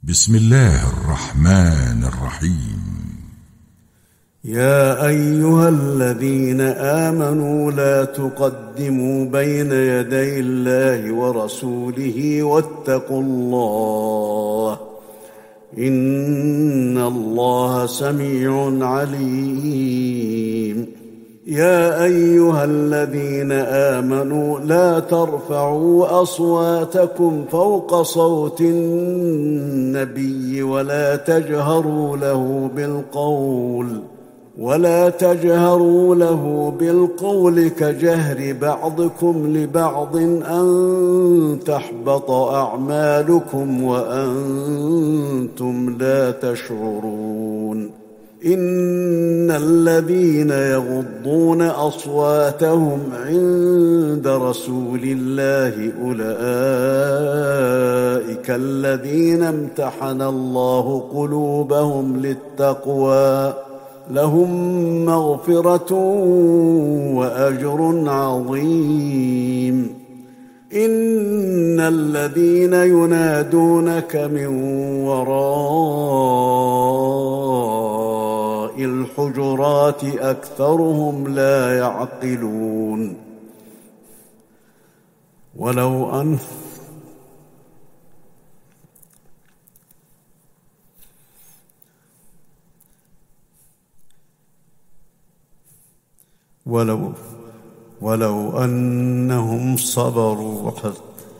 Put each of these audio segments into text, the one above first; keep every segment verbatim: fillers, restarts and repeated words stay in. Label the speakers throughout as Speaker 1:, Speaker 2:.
Speaker 1: بسم الله الرحمن الرحيم.
Speaker 2: يا أيها الذين آمنوا لا تقدموا بين يدي الله ورسوله واتقوا الله إن الله سميع عليم. يا أيها الذين آمنوا لا ترفعوا أصواتكم فوق صوت النبي ولا تجهروا له بالقول ولا تجهروا له بالقول كجهر بعضكم لبعض أن تحبط أعمالكم وأنتم لا تشعرون. إن الذين يغضون أصواتهم عند رسول الله أولئك الذين امتحن الله قلوبهم للتقوى لهم مغفرة وأجر عظيم. إن الذين ينادونك من وراء الحجرات أكثرهم لا يعقلون. ولو أن ولو ولو أنهم صبروا حتى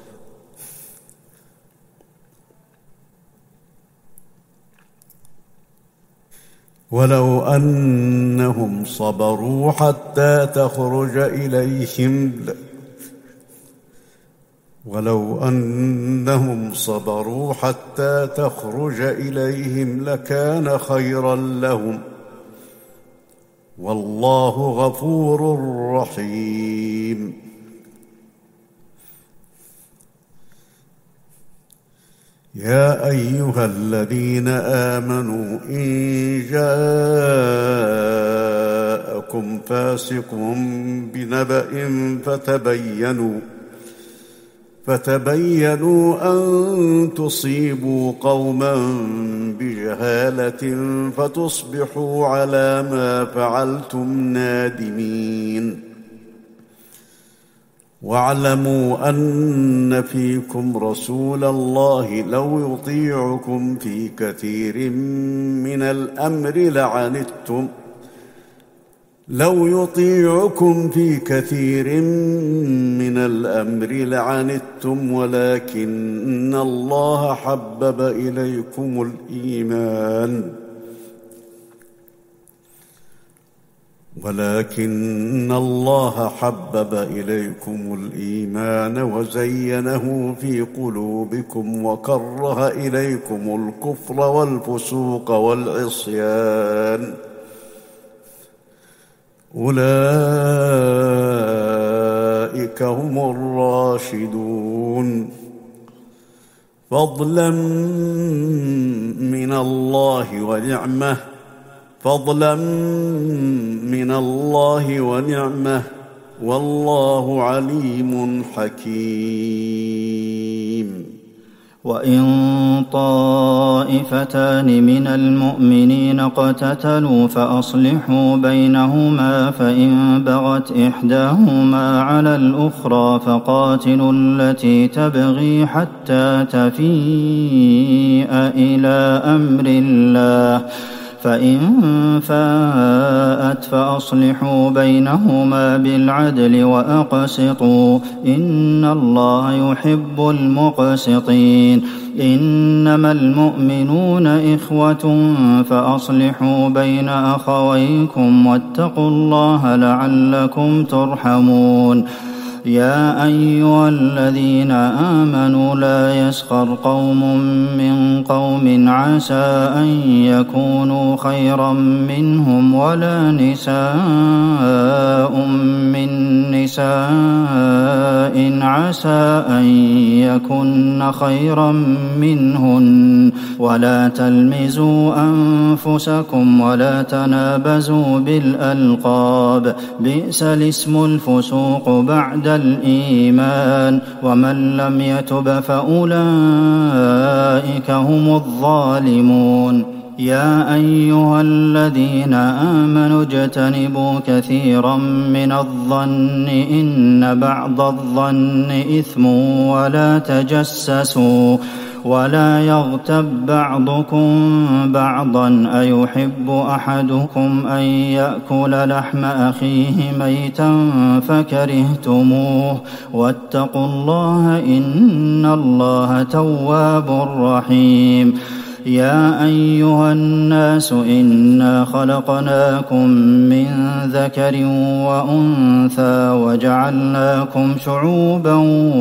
Speaker 2: ولو أنهم صبروا حتى تخرج إليهم ولو أنهم صبروا حتى تخرج إليهم لكان خيرا لهم والله غفور رحيم. يا أيها الذين آمنوا إن جاءكم فاسق بنبأ فتبينوا فتبينوا أن تصيبوا قوما بجهالة فتصبحوا على ما فعلتم نادمين. واعلموا أن فيكم رسول الله لو يطيعكم في كثير من الأمر لعنتم لو يطيعكم في كثير من الأمر لعنتم ولكن الله حبب إليكم الإيمان ولكن الله حبب إليكم الإيمان وزينه في قلوبكم وكره إليكم الكفر والفسوق والعصيان أولئك هم الراشدون فضلا من الله ونعمه فضلا من الله ونعمه والله عليم حكيم.
Speaker 3: وإن طائفتان من المؤمنين اقتتلوا فأصلحوا بينهما فإن بغت إحداهما على الأخرى فقاتلوا التي تبغي حتى تفيء إلى أمر الله فإن فاءت فأصلحوا بينهما بالعدل وأقسطوا إن الله يحب المقسطين. إنما المؤمنون إخوة فأصلحوا بين أخويكم واتقوا الله لعلكم ترحمون. يا أيها الذين آمنوا لا يسخر قوم من قوم عسى أن يكونوا خيرا منهم ولا نساء من نساء عسى أن يكن خيرا منهن ولا تلمزوا أنفسكم ولا تنابزوا بالألقاب بئس الاسم الفسوق بعد الإيمان ومن لم يتب فأولئك هم الظالمون يا أيها الذين آمنوا اجتنبوا كثيرا من الظن إن بعض الظن إثم ولا تجسسوا ولا يغتب بعضكم بعضا أيحب أحدكم أن يأكل لحم أخيه ميتا فكرهتموه واتقوا الله إن الله تواب رحيم يا أيها الناس إنا خلقناكم من ذكر وأنثى وجعلناكم شعوبا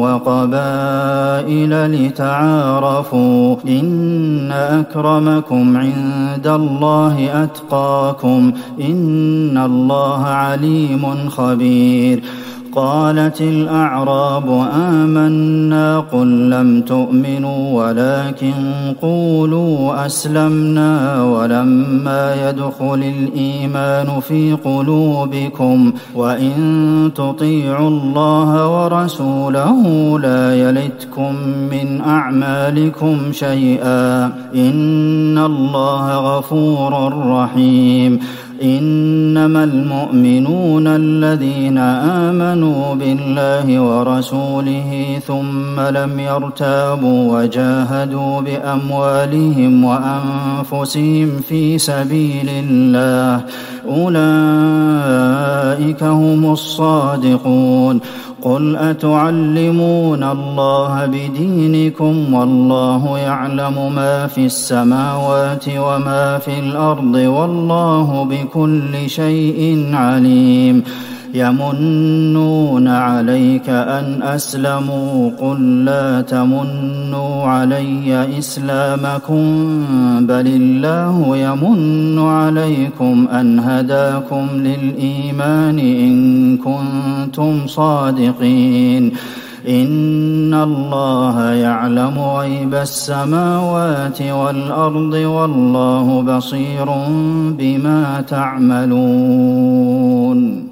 Speaker 3: وقبائل لتعارفوا إن أكرمكم عند الله أتقاكم إن الله عليم خبير قالت الأعراب آمنا قل لم تؤمنوا ولكن قولوا أسلمنا ولما يدخل الإيمان في قلوبكم وإن تطيعوا الله ورسوله لا يلتكم من أعمالكم شيئا إن الله غفور رحيم إنما المؤمنون الذين آمنوا بالله ورسوله ثم لم يرتابوا وجاهدوا بأموالهم وأنفسهم في سبيل الله أولئك هم الصادقون قل أتعلمون الله بدينكم والله يعلم ما في السماوات وما في الأرض والله بكل شيء عليم يمنون عليك أن أسلموا قل لا تمنوا علي إسلامكم بل الله يمن عليكم أن هداكم للإيمان إن كنتم صادقين إن الله يعلم غيب السماوات والأرض والله بصير بما تعملون